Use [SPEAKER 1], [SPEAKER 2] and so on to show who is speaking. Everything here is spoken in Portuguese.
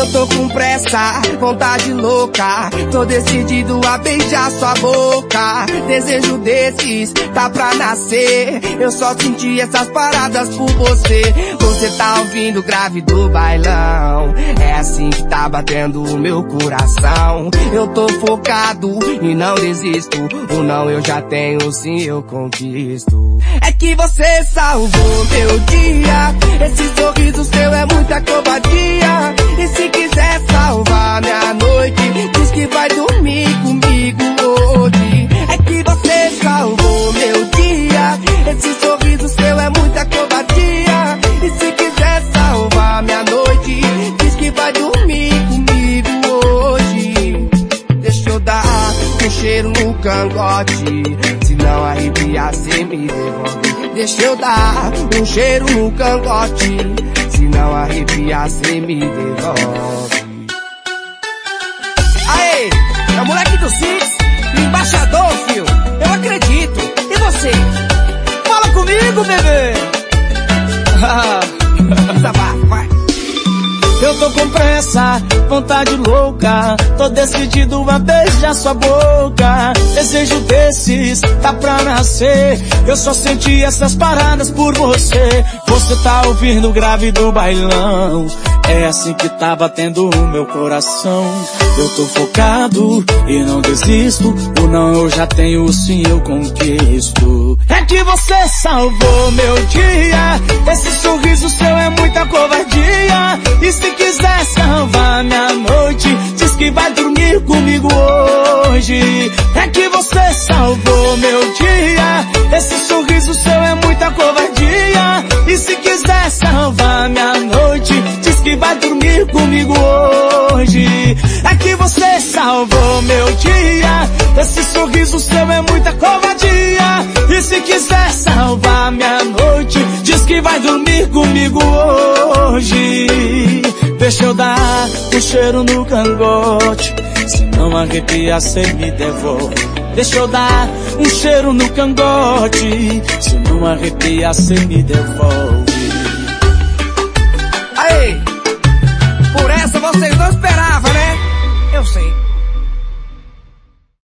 [SPEAKER 1] tô com pressa, vontade louca, tô decidido a beijar sua boca. Desejo desses, tá pra nascer, eu só senti essas paradas por você. Você tá ouvindo o grave do bailão, é assim que tá batendo o meu coração. Eu tô focado e não desisto, o não eu já tenho, o sim eu conquisto. É que você salvou meu dia, esse sorriso seu é muita covardia. E se quiser salvar minha noite, diz que vai dormir comigo hoje. É que você salvou meu dia, esse sorriso seu é muita covardia. E se quiser salvar minha noite, diz que vai dormir comigo hoje. Deixa eu dar um cheiro no cangote, se não arrepiar cê me devolve. Deixa eu dar um cheiro no cangote, se não arrepiar cê me devolve. Aê, é o moleque do Six, embaixador, fio, eu acredito. E você? Fala comigo, bebê. Vai.
[SPEAKER 2] Eu tô com pressa, vontade louca, tô decidido a beijar sua boca. Desejo desses, tá pra nascer, eu só senti essas paradas por você. Você tá ouvindo o grave do bailão, é assim que tá batendo o meu coração. Eu tô focado e não desisto, o não eu já tenho, o sim eu conquisto. É que você salvou meu dia, esse sorriso seu é muita covardia. E se quiser salvar minha noite, diz que vai dormir comigo hoje. É que você salvou meu dia, esse sorriso seu é muita covardia. E se quiser salvar minha noite, diz que vai dormir comigo hoje. É que você salvou meu dia, esse sorriso seu é muita covardia. E se quiser salvar minha noite, diz que vai dormir comigo hoje. Deixa eu dar um cheiro no cangote, se não arrepia cê me devolve. Deixa eu dar um cheiro no cangote, se não arrepia cê me devolve.
[SPEAKER 1] Aí, por essa vocês não esperavam.